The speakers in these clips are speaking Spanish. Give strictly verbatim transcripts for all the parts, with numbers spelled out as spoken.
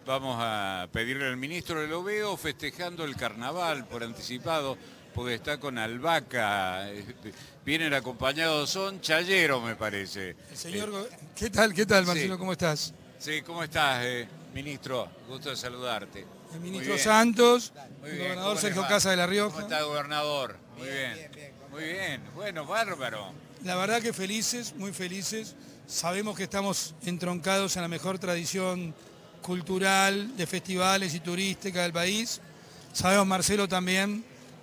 vamos a pedirle al ministro, lo veo festejando el carnaval por anticipado, porque está con albahaca, vienen acompañados, son chayeros me parece. El señor, eh, ¿qué tal, qué tal Marcelo? Sí. ¿Cómo estás? Sí, ¿cómo estás, eh, ministro? Gusto de saludarte. El ministro Santos, Muy el bien. gobernador Sergio Casa de La Rioja. ¿Cómo está, gobernador? Muy bien, bien, bien. Muy bien, bueno, bárbaro. La verdad que felices, muy felices. Sabemos que estamos entroncados en la mejor tradición cultural, de festivales y turística del país. Sabemos, Marcelo, también,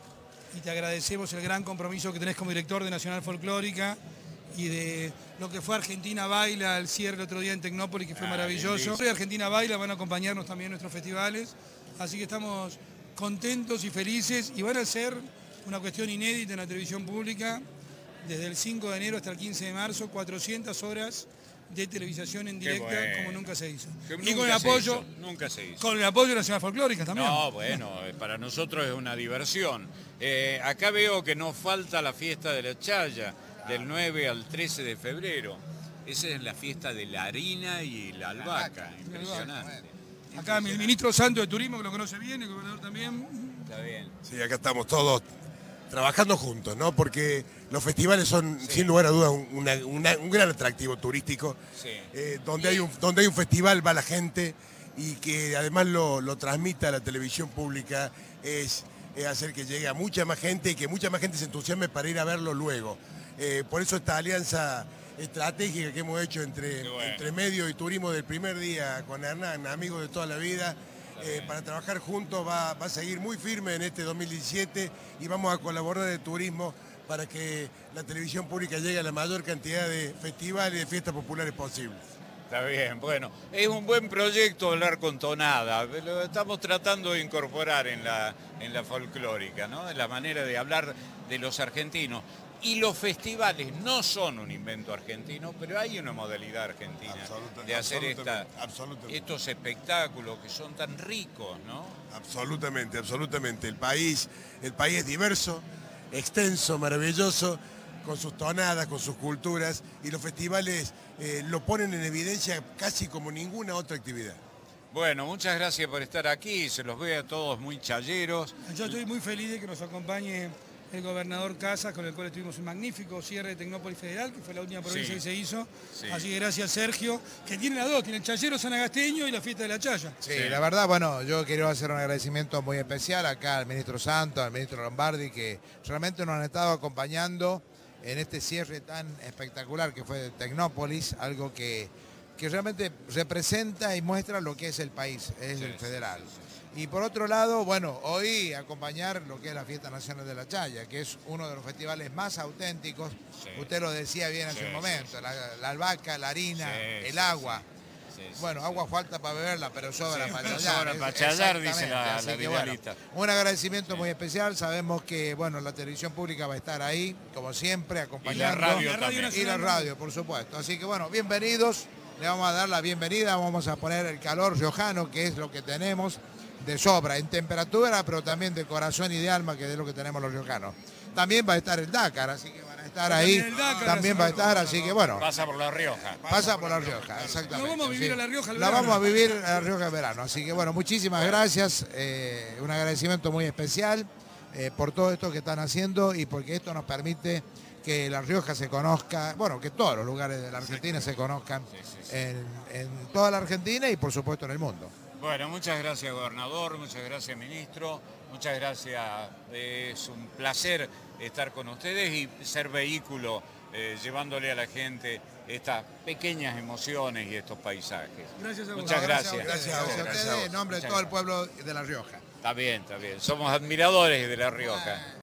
y te agradecemos el gran compromiso que tenés como director de Nacional Folclórica y de lo que fue Argentina Baila, el cierre el otro día en Tecnópolis, que fue ah, maravilloso. Hoy Argentina Baila van a acompañarnos también en nuestros festivales, así que estamos contentos y felices, y van a ser una cuestión inédita en la televisión pública, desde el cinco de enero hasta el quince de marzo, cuatrocientas horas de televisación en directa, bueno, como nunca se hizo. Y con el apoyo, nunca se hizo. Con el apoyo de Nacional Folclórica también. No, bueno, para nosotros es una diversión. Eh, acá veo que nos falta la fiesta de la chaya, del nueve al trece de febrero. Esa es la fiesta de la harina y la albahaca, impresionante. Acá el ministro Santos de Turismo, que lo conoce bien, el gobernador también. Está bien. Sí, acá estamos todos trabajando juntos, ¿no? Porque los festivales son, sí, sin lugar a dudas, un, una, una, un gran atractivo turístico. Sí. Eh, donde, hay un, donde hay un festival va la gente, y que además lo, lo transmita la televisión pública es, es hacer que llegue a mucha más gente y que mucha más gente se entusiasme para ir a verlo luego. Eh, por eso esta alianza estratégica que hemos hecho entre, bueno, entre medio y turismo del primer día con Hernán, amigo de toda la vida, Eh, para trabajar juntos va, va a seguir muy firme en este dos mil diecisiete, y vamos a colaborar de turismo para que la televisión pública llegue a la mayor cantidad de festivales y de fiestas populares posibles. Está bien, bueno, es un buen proyecto hablar con tonada, lo estamos tratando de incorporar en la, en la folclórica, ¿no? En la manera de hablar de los argentinos. Y los festivales no son un invento argentino, pero hay una modalidad argentina de hacer esta, estos espectáculos que son tan ricos, ¿no? Absolutamente, absolutamente. El país, el país es diverso, extenso, maravilloso, con sus tonadas, con sus culturas, y los festivales eh, lo ponen en evidencia casi como ninguna otra actividad. Bueno, muchas gracias por estar aquí, se los ve a todos muy chayeros. Yo estoy muy feliz de que nos acompañe el gobernador Casas, con el cual estuvimos un magnífico cierre de Tecnópolis Federal, que fue la última provincia, sí, que se hizo. Sí. Así que gracias, Sergio, que tiene las dos, tiene el chayero sanagasteño y la fiesta de la chaya. Sí, sí, la verdad, bueno, yo quiero hacer un agradecimiento muy especial acá al ministro Santos, al ministro Lombardi, que realmente nos han estado acompañando en este cierre tan espectacular que fue de Tecnópolis, algo que, que realmente representa y muestra lo que es el país, es sí, el federal. Sí, sí, sí. Y por otro lado, bueno, hoy acompañar lo que es la Fiesta Nacional de la Chaya, que es uno de los festivales más auténticos. Sí. Usted lo decía bien hace sí, un momento, sí, sí. La, la albahaca, la harina, sí, el agua. Sí, sí, bueno, sí, agua sí. falta para beberla, pero sobra sí, para chayar. Sobra para chayar, dice la, la bueno, un agradecimiento sí. muy especial. Sabemos que, bueno, la televisión pública va a estar ahí, como siempre, acompañando. Y la radio, y la radio, y la radio, por supuesto. Así que, bueno, bienvenidos. Le vamos a dar la bienvenida, vamos a poner el calor riojano, que es lo que tenemos de sobra, en temperatura, pero también de corazón y de alma, que es lo que tenemos los riojanos. También va a estar el Dakar, así que van a estar ahí. Dakar, también va a estar, así que bueno. Pasa por La Rioja. Pasa por La Rioja, exactamente. La vamos a vivir sí. a La Rioja. La vamos a vivir a La Rioja en verano. Así que bueno, muchísimas gracias. Eh, un agradecimiento muy especial eh, por todo esto que están haciendo, y porque esto nos permite que La Rioja se conozca, bueno, que todos los lugares de la Argentina se conozcan sí, sí, sí. En, en toda la Argentina y por supuesto en el mundo. Bueno, muchas gracias, gobernador, muchas gracias, ministro, muchas gracias. Es un placer estar con ustedes y ser vehículo eh, llevándole a la gente estas pequeñas emociones y estos paisajes. Gracias a vos. Muchas gracias. Gracias a ustedes, gracias a ustedes, en nombre de todo el pueblo de La Rioja. Está bien, está bien. Somos admiradores de La Rioja.